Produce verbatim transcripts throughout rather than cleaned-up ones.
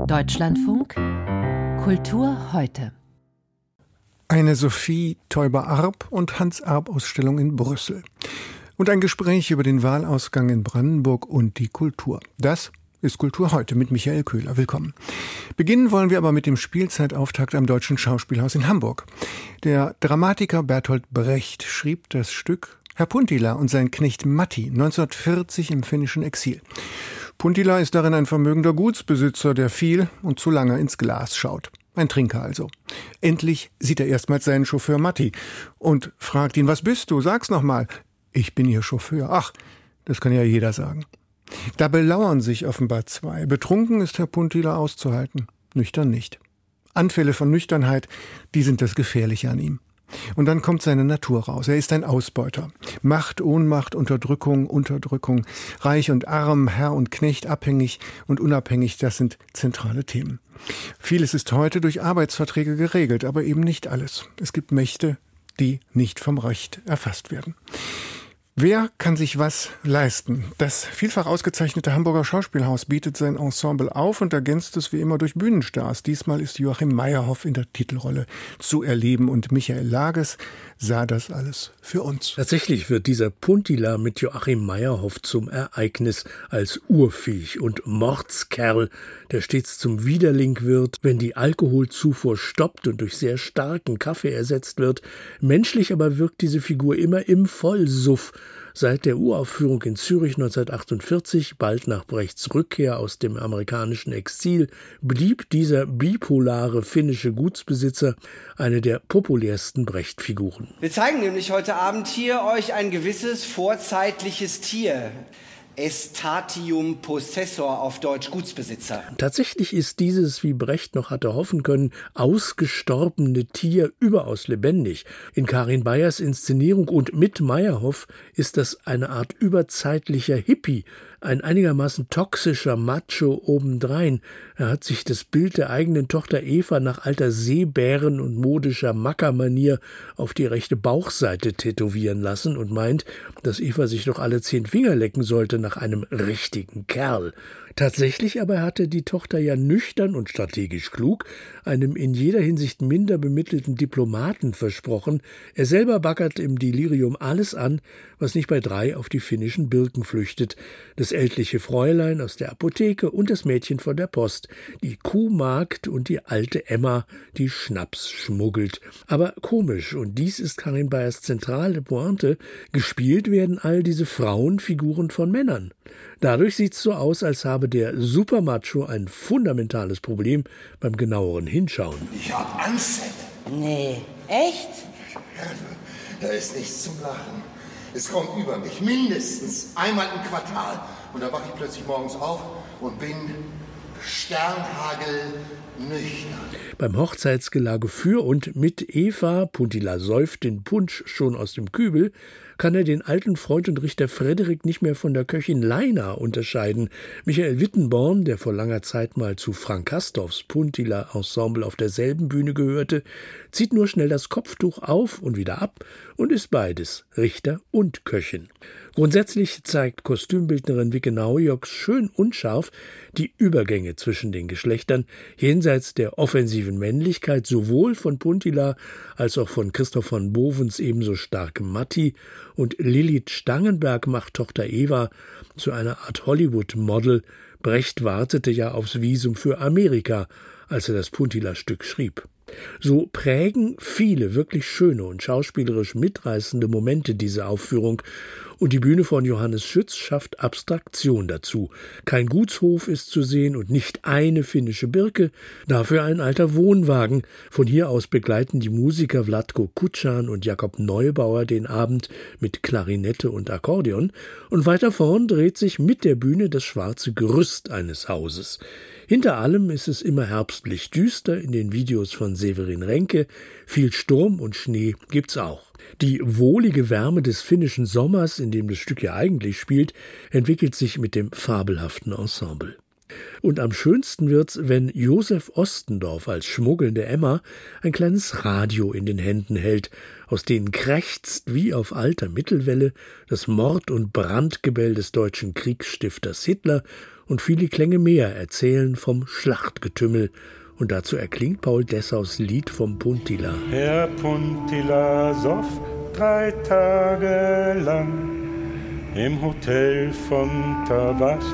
Deutschlandfunk Kultur heute. Eine Sophie Teuber-Arp und Hans-Arp-Ausstellung in Brüssel. Und ein Gespräch über den Wahlausgang in Brandenburg und die Kultur. Das ist Kultur heute mit Michael Köhler. Willkommen. Beginnen wollen wir aber mit dem Spielzeitauftakt am Deutschen Schauspielhaus in Hamburg. Der Dramatiker Bertolt Brecht schrieb das Stück Herr Puntila und sein Knecht Matti neunzehnhundertvierzig im finnischen Exil. Puntila ist darin ein vermögender Gutsbesitzer, der viel und zu lange ins Glas schaut. Ein Trinker also. Endlich sieht er erstmals seinen Chauffeur Matti und fragt ihn, was bist du? Sag's noch mal. Ich bin Ihr Chauffeur. Ach, das kann ja jeder sagen. Da belauern sich offenbar zwei. Betrunken ist Herr Puntila auszuhalten, nüchtern nicht. Anfälle von Nüchternheit, die sind das Gefährliche an ihm. Und dann kommt seine Natur raus. Er ist ein Ausbeuter. Macht, Ohnmacht, Unterdrückung, Unterdrückung. Reich und arm, Herr und Knecht, abhängig und unabhängig, das sind zentrale Themen. Vieles ist heute durch Arbeitsverträge geregelt, aber eben nicht alles. Es gibt Mächte, die nicht vom Recht erfasst werden. Wer kann sich was leisten? Das vielfach ausgezeichnete Hamburger Schauspielhaus bietet sein Ensemble auf und ergänzt es wie immer durch Bühnenstars. Diesmal ist Joachim Meyerhoff in der Titelrolle zu erleben und Michael Lages sah das alles für uns. Tatsächlich wird dieser Puntila mit Joachim Meyerhoff zum Ereignis als Urviech und Mordskerl, der stets zum Widerling wird, wenn die Alkoholzufuhr stoppt und durch sehr starken Kaffee ersetzt wird. Menschlich aber wirkt diese Figur immer im Vollsuff. Seit der Uraufführung in Zürich neunzehnhundertachtundvierzig, bald nach Brechts Rückkehr aus dem amerikanischen Exil, blieb dieser bipolare finnische Gutsbesitzer eine der populärsten Brecht-Figuren. Wir zeigen nämlich heute Abend hier euch ein gewisses vorzeitliches Tier. Estatium possessor, auf Deutsch Gutsbesitzer. Tatsächlich ist dieses, wie Brecht noch hatte hoffen können, ausgestorbene Tier überaus lebendig. In Karin Bayers Inszenierung und mit Meyerhoff ist das eine Art überzeitlicher Hippie, ein einigermaßen toxischer Macho obendrein. Er hat sich das Bild der eigenen Tochter Eva nach alter Seebären- und modischer Mackermanier auf die rechte Bauchseite tätowieren lassen und meint, dass Eva sich doch alle zehn Finger lecken sollte nach einem richtigen Kerl. Tatsächlich aber hatte die Tochter ja nüchtern und strategisch klug einem in jeder Hinsicht minder bemittelten Diplomaten versprochen. Er selber baggert im Delirium alles an, was nicht bei drei auf die finnischen Birken flüchtet. Das ältliche Fräulein aus der Apotheke und das Mädchen von der Post, die Kuhmagd und die alte Emma, die Schnaps schmuggelt. Aber komisch, und dies ist Karin Bayers zentrale Pointe, gespielt werden all diese Frauenfiguren von Männern. Dadurch sieht es so aus, als habe der Supermacho ein fundamentales Problem beim genaueren Hinschauen. Ich hab Anfälle. Nee, echt? Ja, da ist nichts zum Lachen. Es kommt über mich, mindestens einmal im Quartal. Und dann wache ich plötzlich morgens auf und bin Sternhagel nüchtern. Beim Hochzeitsgelage für und mit Eva, Puntila säuft den Punsch schon aus dem Kübel, kann er den alten Freund und Richter Frederik nicht mehr von der Köchin Leina unterscheiden. Michael Wittenborn, der vor langer Zeit mal zu Frank Castorfs Puntila-Ensemble auf derselben Bühne gehörte, zieht nur schnell das Kopftuch auf und wieder ab und ist beides, Richter und Köchin. Grundsätzlich zeigt Kostümbildnerin Wikke Naujoks schön unscharf die Übergänge zwischen den Geschlechtern, jenseits der offensiven Männlichkeit sowohl von Puntila als auch von Christoph von Bovens ebenso starkem Matti, und Lilith Stangenberg macht Tochter Eva zu einer Art Hollywood-Model. Brecht wartete ja aufs Visum für Amerika, als er das Puntila-Stück schrieb. So prägen viele wirklich schöne und schauspielerisch mitreißende Momente diese Aufführung, und die Bühne von Johannes Schütz schafft Abstraktion dazu. Kein Gutshof ist zu sehen und nicht eine finnische Birke, dafür ein alter Wohnwagen. Von hier aus begleiten die Musiker Vlatko Kutschan und Jakob Neubauer den Abend mit Klarinette und Akkordeon, und weiter vorn dreht sich mit der Bühne das schwarze Gerüst eines Hauses. Hinter allem ist es immer herbstlich düster in den Videos von Severin Renke, viel Sturm und Schnee gibt's auch. Die wohlige Wärme des finnischen Sommers, in dem das Stück ja eigentlich spielt, entwickelt sich mit dem fabelhaften Ensemble. Und am schönsten wird's, wenn Josef Ostendorf als schmuggelnde Emma ein kleines Radio in den Händen hält, aus denen krächzt wie auf alter Mittelwelle das Mord- und Brandgebell des deutschen Kriegsstifters Hitler Und viele Klänge mehr erzählen vom Schlachtgetümmel. Und dazu erklingt Paul Dessaus Lied vom Puntila. Herr Puntila soff drei Tage lang im Hotel von Tavasthus.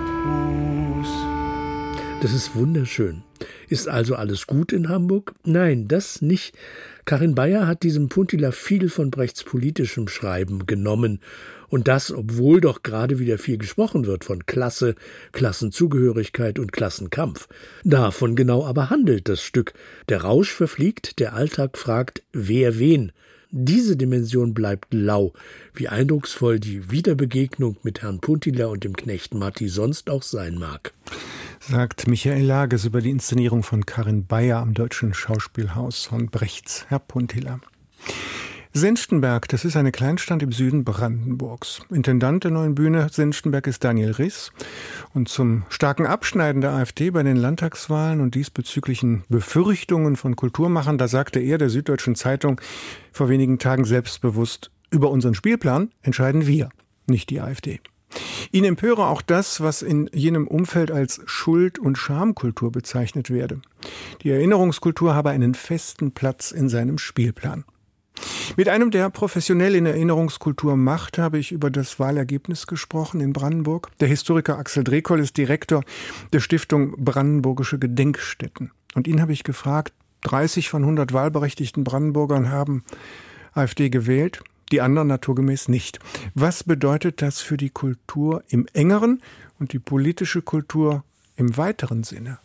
Das ist wunderschön. Ist also alles gut in Hamburg? Nein, das nicht. Karin Beyer hat diesem Puntila viel von Brechts politischem Schreiben genommen. Und das, obwohl doch gerade wieder viel gesprochen wird von Klasse, Klassenzugehörigkeit und Klassenkampf. Davon genau aber handelt das Stück. Der Rausch verfliegt, der Alltag fragt, wer wen. Diese Dimension bleibt lau, wie eindrucksvoll die Wiederbegegnung mit Herrn Puntila und dem Knecht Matti sonst auch sein mag. Sagt Michael Lages über die Inszenierung von Karin Beyer am Deutschen Schauspielhaus von Brechts Herr Puntila. Senftenberg, das ist eine Kleinstadt im Süden Brandenburgs. Intendant der neuen Bühne Senftenberg ist Daniel Riss. Und zum starken Abschneiden der AfD bei den Landtagswahlen und diesbezüglichen Befürchtungen von Kulturmachern, da sagte er der Süddeutschen Zeitung vor wenigen Tagen selbstbewusst, über unseren Spielplan entscheiden wir, nicht die AfD. Ihn empöre auch das, was in jenem Umfeld als Schuld- und Schamkultur bezeichnet werde. Die Erinnerungskultur habe einen festen Platz in seinem Spielplan. Mit einem, der professionell in Erinnerungskultur macht, habe ich über das Wahlergebnis gesprochen in Brandenburg. Der Historiker Axel Drekoll ist Direktor der Stiftung Brandenburgische Gedenkstätten. Und ihn habe ich gefragt, dreißig von hundert wahlberechtigten Brandenburgern haben AfD gewählt, die anderen naturgemäß nicht. Was bedeutet das für die Kultur im engeren und die politische Kultur im weiteren Sinne?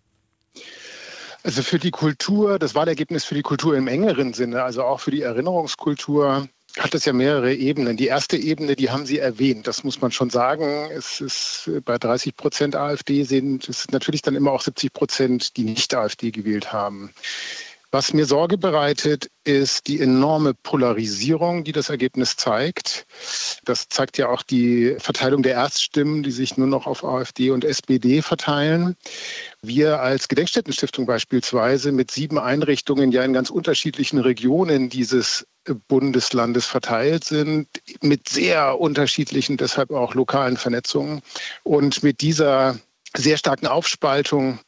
Also für die Kultur, das Wahlergebnis für die Kultur im engeren Sinne, also auch für die Erinnerungskultur, hat es ja mehrere Ebenen. Die erste Ebene, die haben Sie erwähnt, das muss man schon sagen. Es ist bei dreißig Prozent AfD sind es natürlich dann immer auch siebzig Prozent, die nicht AfD gewählt haben. Was mir Sorge bereitet, ist die enorme Polarisierung, die das Ergebnis zeigt. Das zeigt ja auch die Verteilung der Erststimmen, die sich nur noch auf AfD und S P D verteilen. Wir als Gedenkstättenstiftung beispielsweise mit sieben Einrichtungen ja in ganz unterschiedlichen Regionen dieses Bundeslandes verteilt sind, mit sehr unterschiedlichen, deshalb auch lokalen Vernetzungen. Und mit dieser sehr starken Aufspaltung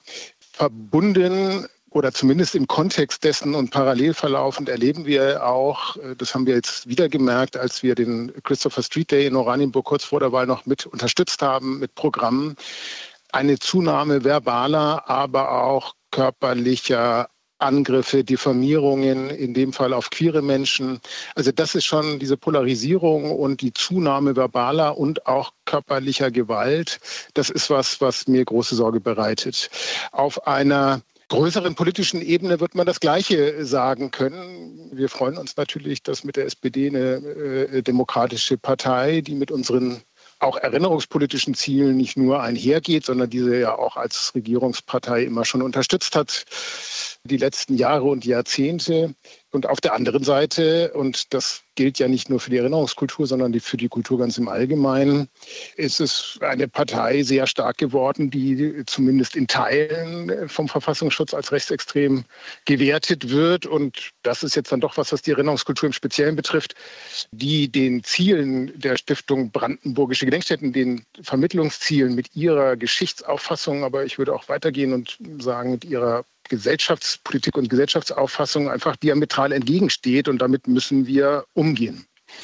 verbunden oder zumindest im Kontext dessen und parallel verlaufend erleben wir auch, das haben wir jetzt wieder gemerkt, als wir den Christopher Street Day in Oranienburg kurz vor der Wahl noch mit unterstützt haben, mit Programmen, eine Zunahme verbaler, aber auch körperlicher Angriffe, Diffamierungen, in dem Fall auf queere Menschen. Also das ist schon diese Polarisierung und die Zunahme verbaler und auch körperlicher Gewalt. Das ist was, was mir große Sorge bereitet. Auf einer größeren politischen Ebene wird man das Gleiche sagen können. Wir freuen uns natürlich, dass mit der S P D eine äh, demokratische Partei, die mit unseren auch erinnerungspolitischen Zielen nicht nur einhergeht, sondern diese ja auch als Regierungspartei immer schon unterstützt hat, die letzten Jahre und Jahrzehnte. Und auf der anderen Seite, und das gilt ja nicht nur für die Erinnerungskultur, sondern für die Kultur ganz im Allgemeinen, ist es eine Partei sehr stark geworden, die zumindest in Teilen vom Verfassungsschutz als rechtsextrem gewertet wird. Und das ist jetzt dann doch was, was die Erinnerungskultur im Speziellen betrifft, die den Zielen der Stiftung Brandenburgische Gedenkstätten, den Vermittlungszielen mit ihrer Geschichtsauffassung, aber ich würde auch weitergehen und sagen, mit ihrer Gesellschaftspolitik und Gesellschaftsauffassung einfach diametral entgegensteht, und damit müssen wir umgehen.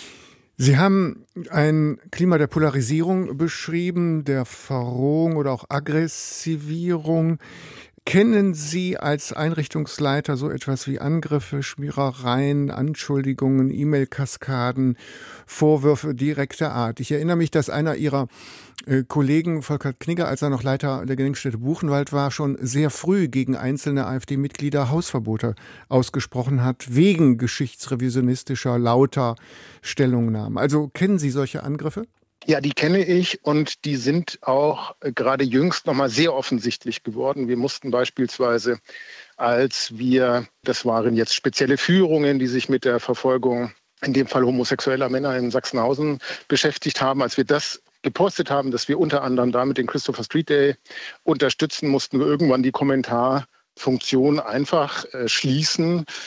Sie haben ein Klima der Polarisierung beschrieben, der Verrohung oder auch Aggressivierung. Kennen Sie als Einrichtungsleiter so etwas wie Angriffe, Schmierereien, Anschuldigungen, E-Mail-Kaskaden, Vorwürfe direkter Art? Ich erinnere mich, dass einer Ihrer äh, Kollegen, Volker Knigge, als er noch Leiter der Gedenkstätte Buchenwald war, schon sehr früh gegen einzelne AfD-Mitglieder Hausverbote ausgesprochen hat, wegen geschichtsrevisionistischer, lauter Stellungnahmen. Also kennen Sie solche Angriffe? Ja, die kenne ich, und die sind auch gerade jüngst nochmal sehr offensichtlich geworden. Wir mussten beispielsweise, als wir, das waren jetzt spezielle Führungen, die sich mit der Verfolgung, in dem Fall homosexueller Männer in Sachsenhausen beschäftigt haben, als wir das gepostet haben, dass wir unter anderem damit den Christopher Street Day unterstützen, mussten wir irgendwann die Kommentarfunktion einfach äh, schließen.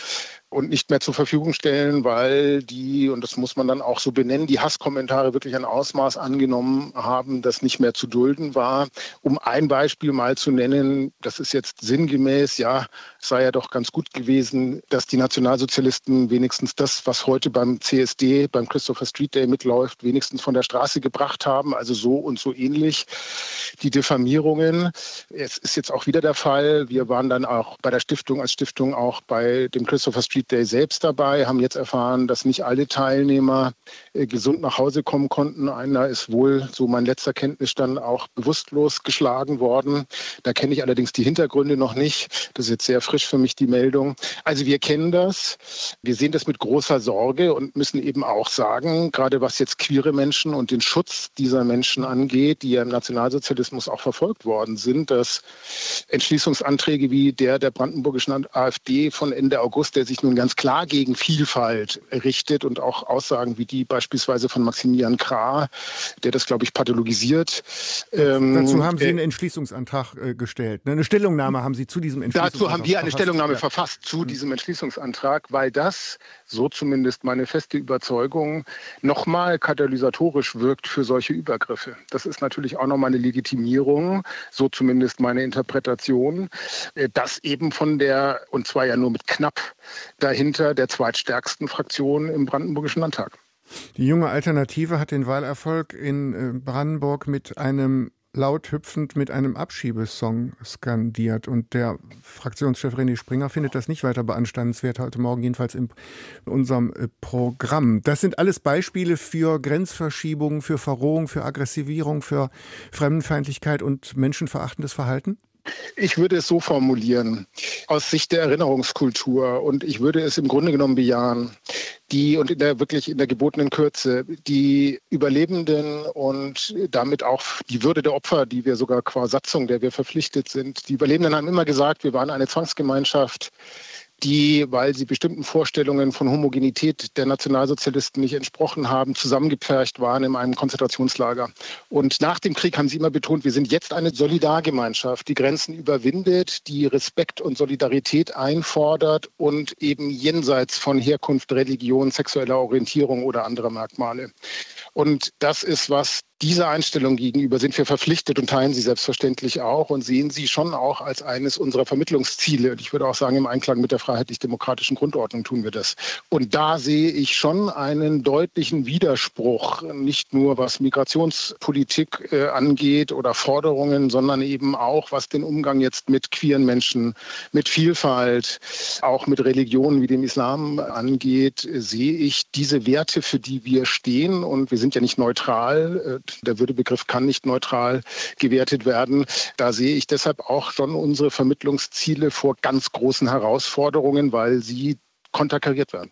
und nicht mehr zur Verfügung stellen, weil die, und das muss man dann auch so benennen, die Hasskommentare wirklich ein Ausmaß angenommen haben, das nicht mehr zu dulden war. Um ein Beispiel mal zu nennen, das ist jetzt sinngemäß, ja, es sei ja doch ganz gut gewesen, dass die Nationalsozialisten wenigstens das, was heute beim C S D, beim Christopher Street Day mitläuft, wenigstens von der Straße gebracht haben, also so und so ähnlich. Die Diffamierungen, es ist jetzt auch wieder der Fall, wir waren dann auch bei der Stiftung als Stiftung auch bei dem Christopher Street Day selbst dabei, haben jetzt erfahren, dass nicht alle Teilnehmer äh, gesund nach Hause kommen konnten. Einer ist wohl, so mein letzter Kenntnisstand, auch bewusstlos geschlagen worden. Da kenne ich allerdings die Hintergründe noch nicht. Das ist jetzt sehr frisch für mich, die Meldung. Also wir kennen das. Wir sehen das mit großer Sorge und müssen eben auch sagen, gerade was jetzt queere Menschen und den Schutz dieser Menschen angeht, die ja im Nationalsozialismus auch verfolgt worden sind, dass Entschließungsanträge wie der der brandenburgischen AfD von Ende August, der sich nun ganz klar gegen Vielfalt richtet und auch Aussagen wie die beispielsweise von Maximilian Krah, der das, glaube ich, pathologisiert. Ähm, Dazu haben Sie einen Entschließungsantrag äh, gestellt. Eine Stellungnahme haben Sie zu diesem Entschließungsantrag Dazu haben wir eine verfasst. Stellungnahme ja. verfasst zu diesem Entschließungsantrag, weil das, so zumindest meine feste Überzeugung, nochmal katalysatorisch wirkt für solche Übergriffe. Das ist natürlich auch nochmal eine Legitimierung, so zumindest meine Interpretation, dass eben von der, und zwar ja nur mit knapp dahinter, der zweitstärksten Fraktion im Brandenburgischen Landtag. Die junge Alternative hat den Wahlerfolg in Brandenburg mit einem laut hüpfend mit einem Abschiebesong skandiert. Und der Fraktionschef René Springer findet das nicht weiter beanstandenswert, heute Morgen jedenfalls in unserem Programm. Das sind alles Beispiele für Grenzverschiebungen, für Verrohung, für Aggressivierung, für Fremdenfeindlichkeit und menschenverachtendes Verhalten? Ich würde es so formulieren, aus Sicht der Erinnerungskultur, und ich würde es im Grunde genommen bejahen, die und in der wirklich in der gebotenen Kürze, die Überlebenden und damit auch die Würde der Opfer, die wir sogar qua Satzung, der wir verpflichtet sind. Die Überlebenden haben immer gesagt, wir waren eine Zwangsgemeinschaft, die, weil sie bestimmten Vorstellungen von Homogenität der Nationalsozialisten nicht entsprochen haben, zusammengepfercht waren in einem Konzentrationslager. Und nach dem Krieg haben sie immer betont, wir sind jetzt eine Solidargemeinschaft, die Grenzen überwindet, die Respekt und Solidarität einfordert und eben jenseits von Herkunft, Religion, sexueller Orientierung oder anderer Merkmale. Und das ist, was dieser Einstellung gegenüber sind wir verpflichtet und teilen sie selbstverständlich auch und sehen sie schon auch als eines unserer Vermittlungsziele. Und ich würde auch sagen, im Einklang mit der freiheitlich-demokratischen Grundordnung tun wir das. Und da sehe ich schon einen deutlichen Widerspruch, nicht nur was Migrationspolitik äh, angeht oder Forderungen, sondern eben auch, was den Umgang jetzt mit queeren Menschen, mit Vielfalt, auch mit Religionen wie dem Islam angeht, sehe ich diese Werte, für die wir stehen. Und wir sind ja nicht neutral. Der Würdebegriff kann nicht neutral gewertet werden. Da sehe ich deshalb auch schon unsere Vermittlungsziele vor ganz großen Herausforderungen, weil sie konterkariert werden.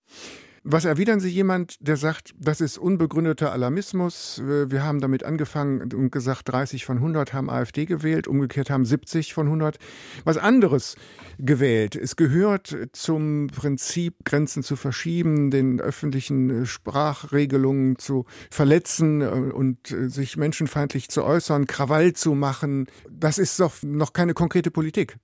Was erwidern Sie jemand, der sagt, das ist unbegründeter Alarmismus? Wir haben damit angefangen und gesagt, dreißig von hundert haben AfD gewählt, umgekehrt haben siebzig von hundert was anderes gewählt. Es gehört zum Prinzip, Grenzen zu verschieben, den öffentlichen Sprachregelungen zu verletzen und sich menschenfeindlich zu äußern, Krawall zu machen. Das ist doch noch keine konkrete Politik.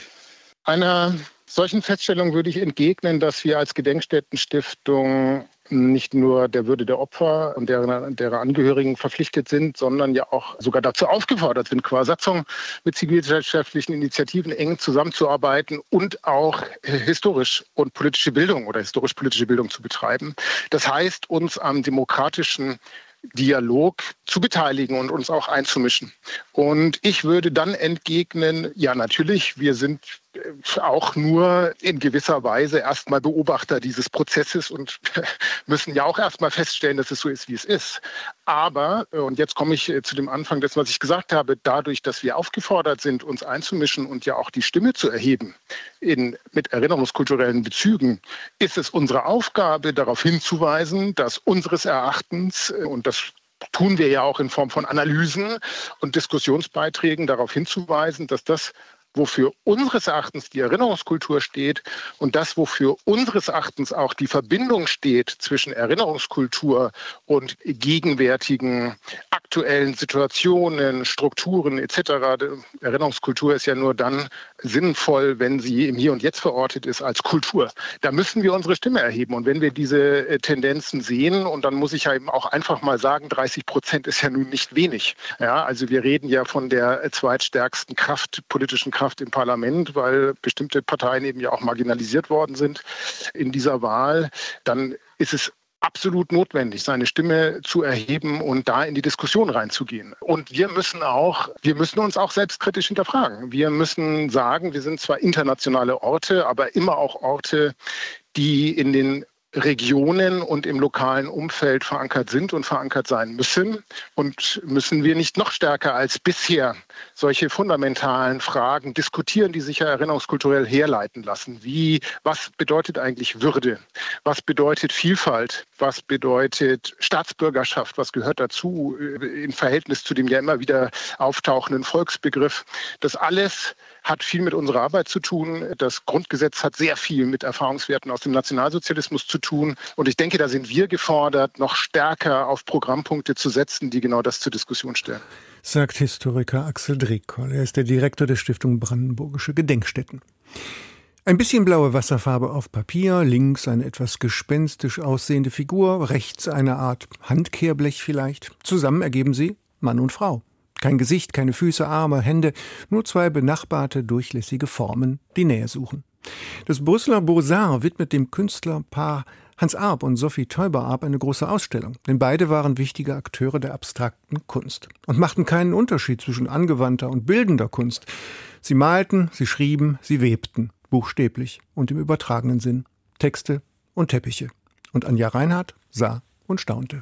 Einer solchen Feststellung würde ich entgegnen, dass wir als Gedenkstättenstiftung nicht nur der Würde der Opfer und deren, deren Angehörigen verpflichtet sind, sondern ja auch sogar dazu aufgefordert sind, qua Satzung mit zivilgesellschaftlichen Initiativen eng zusammenzuarbeiten und auch historisch und politische Bildung oder historisch-politische Bildung zu betreiben. Das heißt, uns am demokratischen Dialog zu beteiligen und uns auch einzumischen. Und ich würde dann entgegnen, ja natürlich, wir sind auch nur in gewisser Weise erstmal Beobachter dieses Prozesses und müssen ja auch erstmal feststellen, dass es so ist, wie es ist. Aber, und jetzt komme ich zu dem Anfang dessen, was ich gesagt habe, dadurch, dass wir aufgefordert sind, uns einzumischen und ja auch die Stimme zu erheben in, mit erinnerungskulturellen Bezügen, ist es unsere Aufgabe, darauf hinzuweisen, dass unseres Erachtens, und das tun wir ja auch in Form von Analysen und Diskussionsbeiträgen, darauf hinzuweisen, dass das, wofür unseres Erachtens die Erinnerungskultur steht und das, wofür unseres Erachtens auch die Verbindung steht zwischen Erinnerungskultur und gegenwärtigen aktuellen Situationen, Strukturen et cetera. Erinnerungskultur ist ja nur dann sinnvoll, wenn sie im Hier und Jetzt verortet ist als Kultur. Da müssen wir unsere Stimme erheben. Und wenn wir diese Tendenzen sehen, und dann muss ich ja eben auch einfach mal sagen, dreißig Prozent ist ja nun nicht wenig. Ja, also wir reden ja von der zweitstärksten Kraft, politischen Kraft im Parlament, weil bestimmte Parteien eben ja auch marginalisiert worden sind in dieser Wahl. Dann ist es absolut notwendig, seine Stimme zu erheben und da in die Diskussion reinzugehen. Und wir müssen auch, wir müssen uns auch selbstkritisch hinterfragen. Wir müssen sagen, wir sind zwar internationale Orte, aber immer auch Orte, die in den Regionen und im lokalen Umfeld verankert sind und verankert sein müssen. Und müssen wir nicht noch stärker als bisher solche fundamentalen Fragen diskutieren, die sich ja erinnerungskulturell herleiten lassen. Wie, was bedeutet eigentlich Würde? Was bedeutet Vielfalt? Was bedeutet Staatsbürgerschaft? Was gehört dazu im Verhältnis zu dem ja immer wieder auftauchenden Volksbegriff? Das alles hat viel mit unserer Arbeit zu tun. Das Grundgesetz hat sehr viel mit Erfahrungswerten aus dem Nationalsozialismus zu tun. Und ich denke, da sind wir gefordert, noch stärker auf Programmpunkte zu setzen, die genau das zur Diskussion stellen. Sagt Historiker Axel Drekoll. Er ist der Direktor der Stiftung Brandenburgische Gedenkstätten. Ein bisschen blaue Wasserfarbe auf Papier, links eine etwas gespenstisch aussehende Figur, rechts eine Art Handkehrblech vielleicht. Zusammen ergeben sie Mann und Frau. Kein Gesicht, keine Füße, Arme, Hände, nur zwei benachbarte, durchlässige Formen, die Nähe suchen. Das Brüsseler Beaux-Arts widmet dem Künstlerpaar Hans Arp und Sophie Teuber-Arp eine große Ausstellung, denn beide waren wichtige Akteure der abstrakten Kunst und machten keinen Unterschied zwischen angewandter und bildender Kunst. Sie malten, sie schrieben, sie webten, buchstäblich und im übertragenen Sinn, Texte und Teppiche. Und Anja Reinhardt sah und staunte.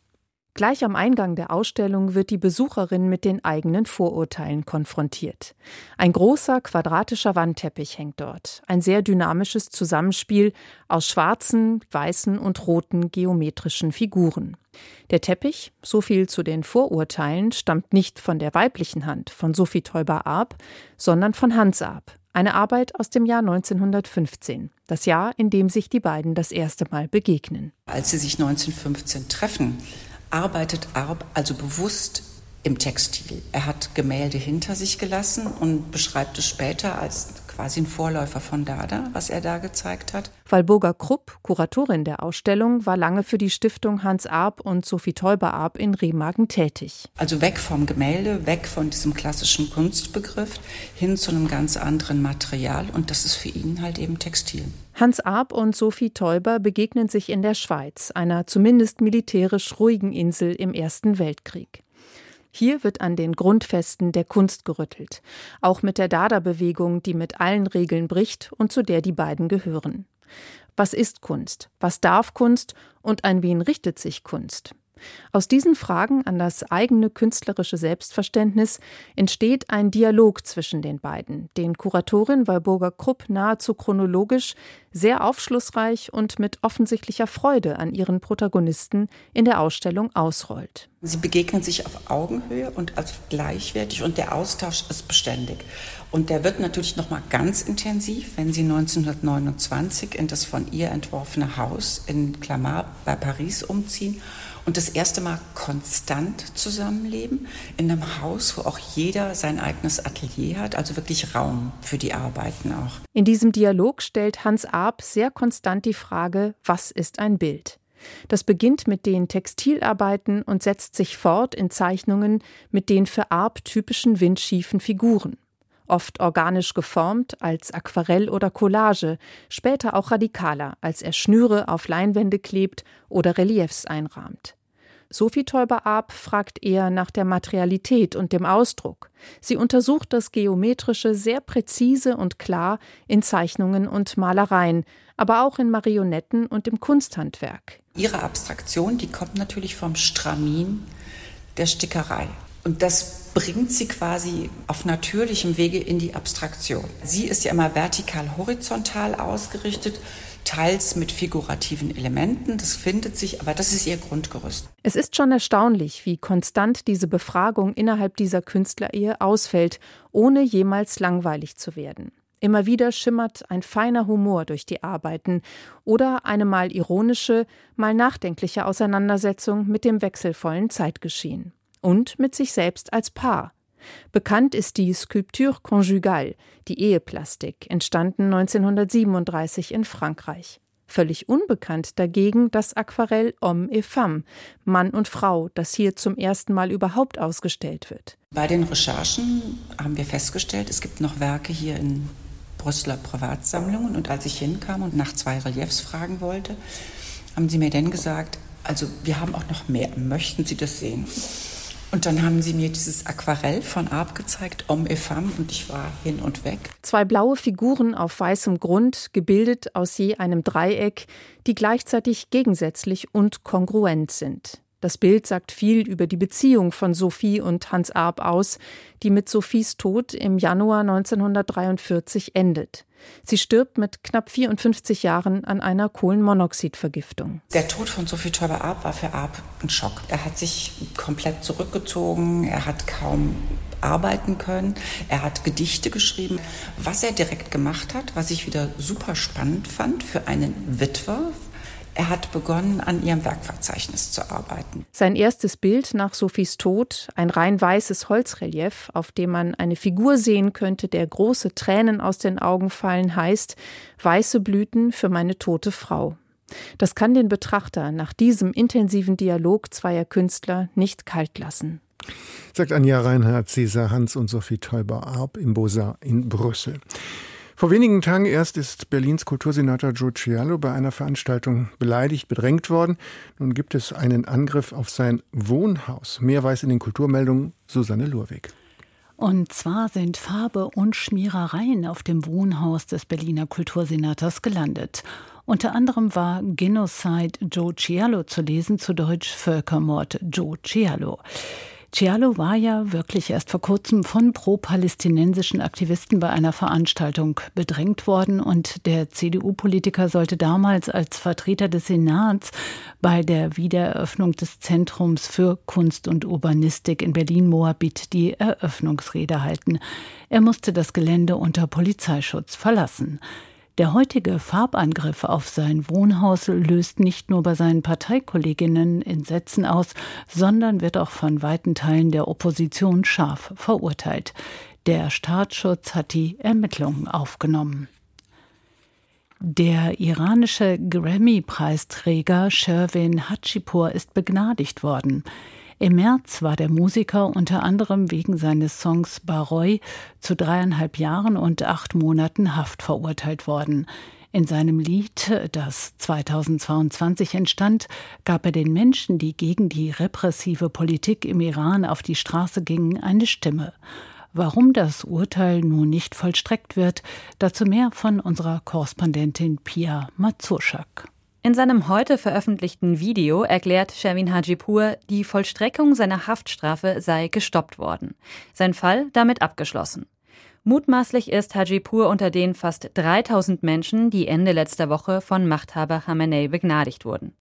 Gleich am Eingang der Ausstellung wird die Besucherin mit den eigenen Vorurteilen konfrontiert. Ein großer, quadratischer Wandteppich hängt dort. Ein sehr dynamisches Zusammenspiel aus schwarzen, weißen und roten geometrischen Figuren. Der Teppich, so viel zu den Vorurteilen, stammt nicht von der weiblichen Hand, von Sophie Teuber-Arp, sondern von Hans Arp. Eine Arbeit aus dem Jahr neunzehnhundertfünfzehn, das Jahr, in dem sich die beiden das erste Mal begegnen. Als sie sich neunzehnhundertfünfzehn treffen, arbeitet Arp also bewusst im Textil. Er hat Gemälde hinter sich gelassen und beschreibt es später als quasi ein Vorläufer von Dada, was er da gezeigt hat. Walburga Krupp, Kuratorin der Ausstellung, war lange für die Stiftung Hans Arp und Sophie Teuber-Arp in Remagen tätig. Also weg vom Gemälde, weg von diesem klassischen Kunstbegriff, hin zu einem ganz anderen Material, und das ist für ihn halt eben Textil. Hans Arp und Sophie Teuber begegnen sich in der Schweiz, einer zumindest militärisch ruhigen Insel im Ersten Weltkrieg. Hier wird an den Grundfesten der Kunst gerüttelt, auch mit der Dada-Bewegung, die mit allen Regeln bricht und zu der die beiden gehören. Was ist Kunst? Was darf Kunst? Und an wen richtet sich Kunst? Aus diesen Fragen an das eigene künstlerische Selbstverständnis entsteht ein Dialog zwischen den beiden, den Kuratorin Walburga Krupp nahezu chronologisch, sehr aufschlussreich und mit offensichtlicher Freude an ihren Protagonisten in der Ausstellung ausrollt. Sie begegnen sich auf Augenhöhe und als gleichwertig, und der Austausch ist beständig. Und der wird natürlich noch mal ganz intensiv, wenn sie neunzehnhundertneunundzwanzig in das von ihr entworfene Haus in Clamart bei Paris umziehen und das erste Mal konstant zusammenleben, in einem Haus, wo auch jeder sein eigenes Atelier hat, also wirklich Raum für die Arbeiten auch. In diesem Dialog stellt Hans Arp sehr konstant die Frage, was ist ein Bild? Das beginnt mit den Textilarbeiten und setzt sich fort in Zeichnungen mit den für Arp typischen windschiefen Figuren. Oft organisch geformt als Aquarell oder Collage, später auch radikaler, als er Schnüre auf Leinwände klebt oder Reliefs einrahmt. Sophie Teuber-Arp fragt eher nach der Materialität und dem Ausdruck. Sie untersucht das Geometrische sehr präzise und klar in Zeichnungen und Malereien, aber auch in Marionetten und im Kunsthandwerk. Ihre Abstraktion, die kommt natürlich vom Stramin der Stickerei. Und das bringt sie quasi auf natürlichem Wege in die Abstraktion. Sie ist ja immer vertikal-horizontal ausgerichtet, teils mit figurativen Elementen. Das findet sich, aber das ist ihr Grundgerüst. Es ist schon erstaunlich, wie konstant diese Befragung innerhalb dieser Künstlerehe ausfällt, ohne jemals langweilig zu werden. Immer wieder schimmert ein feiner Humor durch die Arbeiten oder eine mal ironische, mal nachdenkliche Auseinandersetzung mit dem wechselvollen Zeitgeschehen. und mit sich selbst als Paar. Bekannt ist die Sculpture conjugale, die Eheplastik, entstanden neunzehnhundertsiebenunddreißig in Frankreich. Völlig unbekannt dagegen das Aquarell Homme et Femme, Mann und Frau, das hier zum ersten Mal überhaupt ausgestellt wird. Bei den Recherchen haben wir festgestellt, es gibt noch Werke hier in Brüsseler Privatsammlungen. Und als ich hinkam und nach zwei Reliefs fragen wollte, haben sie mir dann gesagt, also wir haben auch noch mehr, möchten Sie das sehen? Und dann haben sie mir dieses Aquarell von Arp gezeigt, Homme et Femme, und ich war hin und weg. Zwei blaue Figuren auf weißem Grund, gebildet aus je einem Dreieck, die gleichzeitig gegensätzlich und kongruent sind. Das Bild sagt viel über die Beziehung von Sophie und Hans Arp aus, die mit Sophies Tod im Januar neunzehnhundertdreiundvierzig endet. Sie stirbt mit knapp vierundfünfzig Jahren an einer Kohlenmonoxidvergiftung. Der Tod von Sophie Teuber-Arp war für Arp ein Schock. Er hat sich komplett zurückgezogen, er hat kaum arbeiten können, er hat Gedichte geschrieben. Was er direkt gemacht hat, was ich wieder super spannend fand für einen Witwer, er hat begonnen, an ihrem Werkverzeichnis zu arbeiten. Sein erstes Bild nach Sophies Tod, ein rein weißes Holzrelief, auf dem man eine Figur sehen könnte, der große Tränen aus den Augen fallen, heißt »Weiße Blüten für meine tote Frau«. Das kann den Betrachter nach diesem intensiven Dialog zweier Künstler nicht kalt lassen. Sagt Anja Reinhardt, Cäsar Hans und Sophie Teuber-Arp im Beaux-Arts in Brüssel. Vor wenigen Tagen erst ist Berlins Kultursenator Joe Cialo bei einer Veranstaltung beleidigt, bedrängt worden. Nun gibt es einen Angriff auf sein Wohnhaus. Mehr weiß in den Kulturmeldungen Susanne Lurwig. Und zwar sind Farbe und Schmierereien auf dem Wohnhaus des Berliner Kultursenators gelandet. Unter anderem war Genocide Joe Cialo zu lesen, zu Deutsch Völkermord Joe Cialo. Cialo war ja wirklich erst vor kurzem von pro-palästinensischen Aktivisten bei einer Veranstaltung bedrängt worden und der C D U-Politiker sollte damals als Vertreter des Senats bei der Wiedereröffnung des Zentrums für Kunst und Urbanistik in Berlin-Moabit die Eröffnungsrede halten. Er musste das Gelände unter Polizeischutz verlassen. Der heutige Farbangriff auf sein Wohnhaus löst nicht nur bei seinen Parteikolleginnen Entsetzen aus, sondern wird auch von weiten Teilen der Opposition scharf verurteilt. Der Staatsschutz hat die Ermittlungen aufgenommen. Der iranische Grammy-Preisträger Shervin Hajipour ist begnadigt worden. Im März war der Musiker unter anderem wegen seines Songs Baroy zu dreieinhalb Jahren und acht Monaten Haft verurteilt worden. In seinem Lied, das zweitausendzweiundzwanzig entstand, gab er den Menschen, die gegen die repressive Politik im Iran auf die Straße gingen, eine Stimme. Warum das Urteil nun nicht vollstreckt wird, dazu mehr von unserer Korrespondentin Pia Mazuschak. In seinem heute veröffentlichten Video erklärt Shervin Hajipour, die Vollstreckung seiner Haftstrafe sei gestoppt worden. Sein Fall damit abgeschlossen. Mutmaßlich ist Hajipour unter den fast dreitausend Menschen, die Ende letzter Woche von Machthaber Khamenei begnadigt wurden.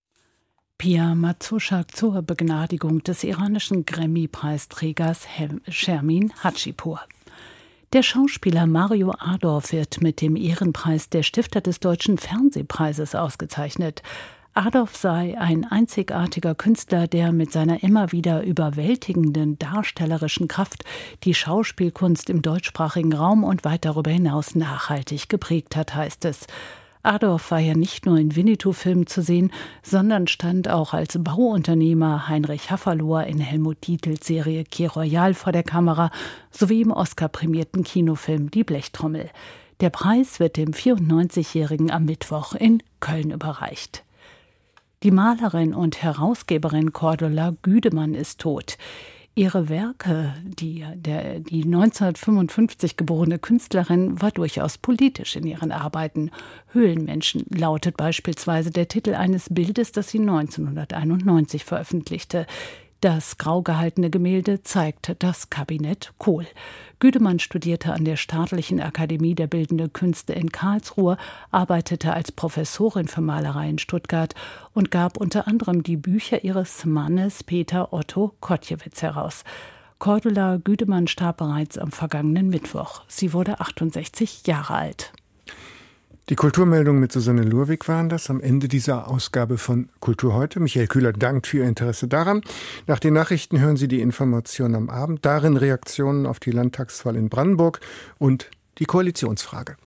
Pia Mazuschak zur Begnadigung des iranischen Grammy-Preisträgers Shervin Hajipour. Der Schauspieler Mario Adorf wird mit dem Ehrenpreis der Stifter des Deutschen Fernsehpreises ausgezeichnet. Adorf sei ein einzigartiger Künstler, der mit seiner immer wieder überwältigenden darstellerischen Kraft die Schauspielkunst im deutschsprachigen Raum und weit darüber hinaus nachhaltig geprägt hat, heißt es. Adorf war ja nicht nur in Winnetou-Filmen zu sehen, sondern stand auch als Bauunternehmer Heinrich Hafferlohr in Helmut Dietls Serie Quai Royal vor der Kamera sowie im Oscar-prämierten Kinofilm Die Blechtrommel. Der Preis wird dem vierundneunzigjährigen am Mittwoch in Köln überreicht. Die Malerin und Herausgeberin Cordula Güdemann ist tot. Ihre Werke, die, der, die neunzehnhundertfünfundfünfzig geborene Künstlerin, war durchaus politisch in ihren Arbeiten. Höhlenmenschen lautet beispielsweise der Titel eines Bildes, das sie neunzehnhunderteinundneunzig veröffentlichte. Das grau gehaltene Gemälde zeigt das Kabinett Kohl. Güdemann studierte an der Staatlichen Akademie der Bildenden Künste in Karlsruhe, arbeitete als Professorin für Malerei in Stuttgart und gab unter anderem die Bücher ihres Mannes Peter Otto Kotjewitz heraus. Cordula Güdemann starb bereits am vergangenen Mittwoch. Sie wurde achtundsechzig Jahre alt. Die Kulturmeldungen mit Susanne Lurwig waren das am Ende dieser Ausgabe von Kultur heute. Michael Kühler dankt für Ihr Interesse daran. Nach den Nachrichten hören Sie die Information am Abend, darin Reaktionen auf die Landtagswahl in Brandenburg und die Koalitionsfrage.